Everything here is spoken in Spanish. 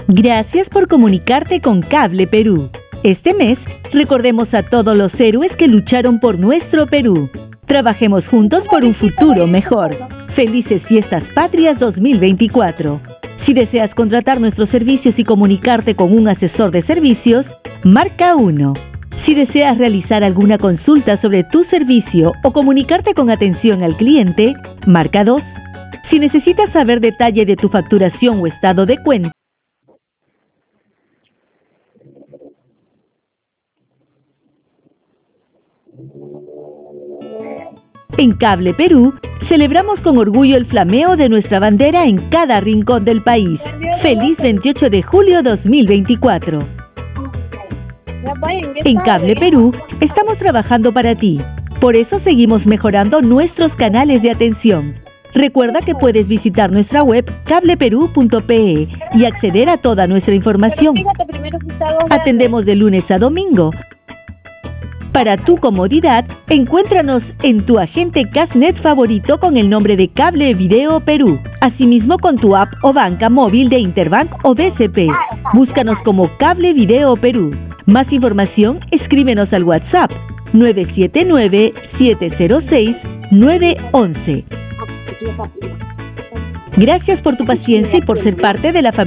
Gracias por comunicarte con Cable Perú. Este mes, recordemos a todos los héroes que lucharon por nuestro Perú. Trabajemos juntos por un futuro mejor. Felices Fiestas Patrias 2024. Si deseas contratar nuestros servicios y comunicarte con un asesor de servicios, marca 1. Si deseas realizar alguna consulta sobre tu servicio o comunicarte con atención al cliente, marca 2. Si necesitas saber detalle de tu facturación o estado de cuenta, en Cable Perú, celebramos con orgullo el flameo de nuestra bandera en cada rincón del país. ¡Feliz 28 de julio 2024! En Cable Perú, estamos trabajando para ti. Por eso seguimos mejorando nuestros canales de atención. Recuerda que puedes visitar nuestra web cableperú.pe y acceder a toda nuestra información. Atendemos de lunes a domingo. Para tu comodidad, encuéntranos en tu agente Casnet favorito con el nombre de Cable Video Perú. Asimismo con tu app o banca móvil de Interbank o BCP. Búscanos como Cable Video Perú. Más información, escríbenos al WhatsApp 979-706-911. Gracias por tu paciencia y por ser parte de la familia.